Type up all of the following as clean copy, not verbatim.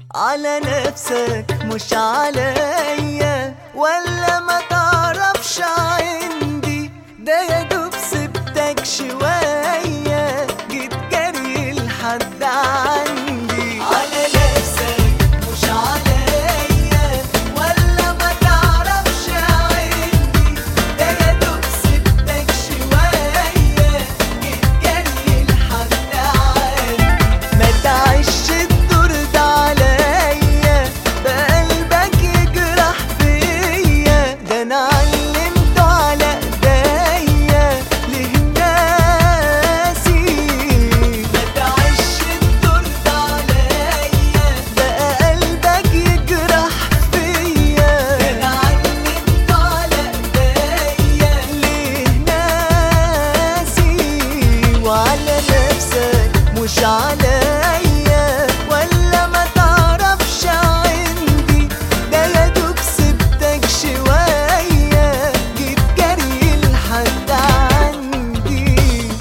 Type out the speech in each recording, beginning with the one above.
على نفسك مش عليا، ولا ما تعرفش عندي ده يا دوب سبتك شوية جيت جري لحد عندي. على نفسك مش عليا، ولا ما تعرفش عندي ده يا دوب سبتك شوية جيت جري لحد عندي. ما تعيش الدور ده عليا بقلبك يجرح فيا، ده انا علمته على ايديا ليه ناسي. ما تعيش الدور ده عليا بقى قلبك يجرح فيا، ده انا علمته على ايديا ليه ناسي. وعلى نفسك مش عليا، ولا ما تعرفش عندي ده يا دوب سبتك شوية جيت جري لحد عندي.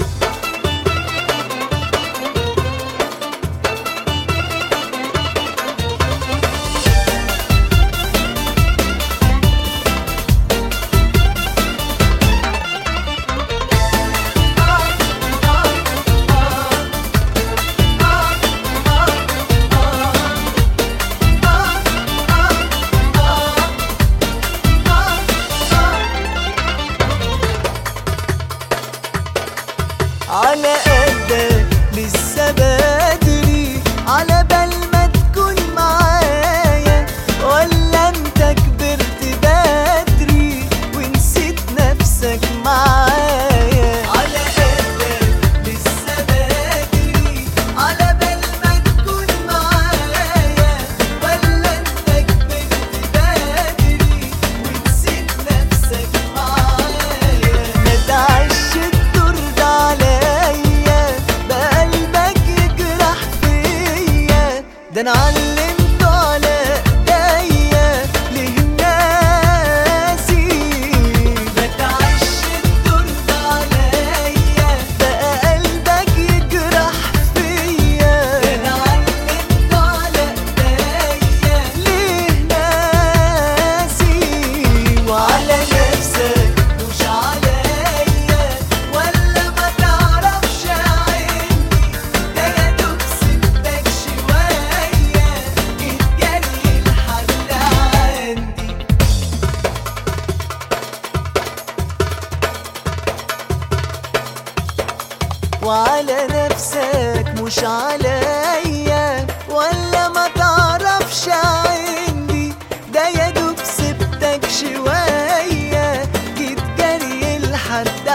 على قدك لسه بدري على بال ما تكون معايا، ولا انت كبرت بدري ونسيت نفسك معايا. على قدك لسه بدري على بال ما تكون معايا، ولا انت كبرت بدري ونسيت نفسك معايا. ما تعيش الدور ده عليا بقلبك يجرح فيا، ده انا علمته على ايديا ليه ناسي. ما تعيش الدور ده عليا بقى قلبك يجرح فيا، ده انا علمته على ايديا ليه ناسي. وعلى نفسك مش عليا، ولا ما تعرفش عندي ده يا دوب سبتك شوية جيت جري لحد عندي. وعلى نفسك مش عليا، ولا ما تعرفش عندي ده يا دوب سبتك شوية جيت جري لحد